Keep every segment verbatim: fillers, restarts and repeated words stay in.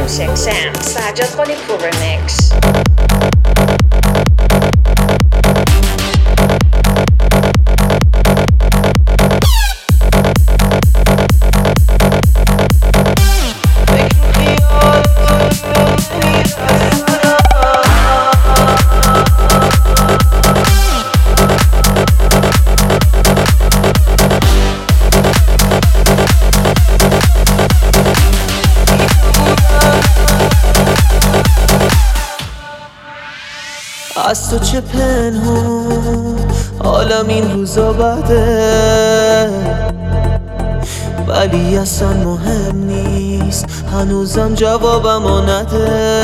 Music Sound Sajjad Khalilpour Remix. از تو چه پنهون عالم این روزا بده، ولی اصلا مهم نیست، هنوزم جوابمو نده.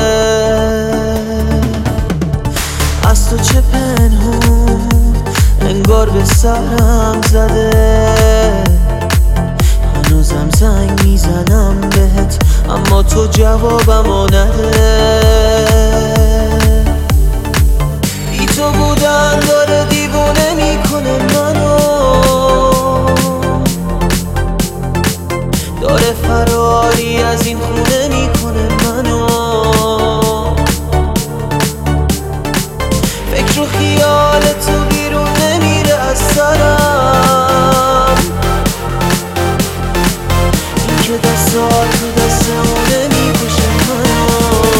از تو چه پنهون انگار به سرم زده، هنوزم زنگ میزنم بهت اما تو جوابمو نده. تو بودن داره دیوونه میکنه منو، داره فراری از این خونه میکنه منو. فکر و خیال تو بیرون نمیره از سرم، این که دستات تو دستمونه میکشه منو.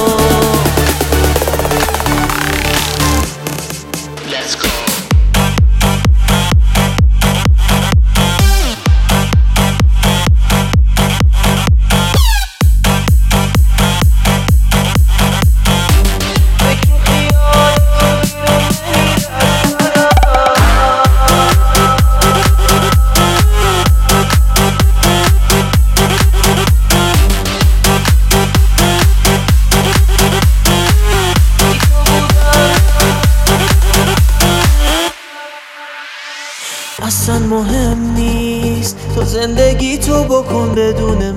اصلا مهم نیست تو زندگی تو بکن بدون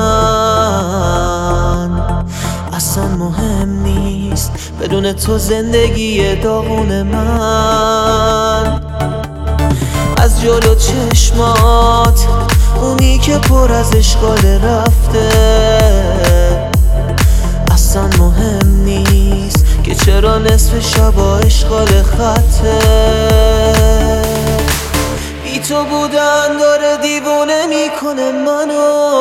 من، اصلا مهم نیست بدون تو زندگی داغون من. از جلو چشمات اونی که پر از اشکال رفته، اصلا مهم نیست که چرا نصف شبا اشغال خطه. بی تو بودن داره دیوونه میکنه منو،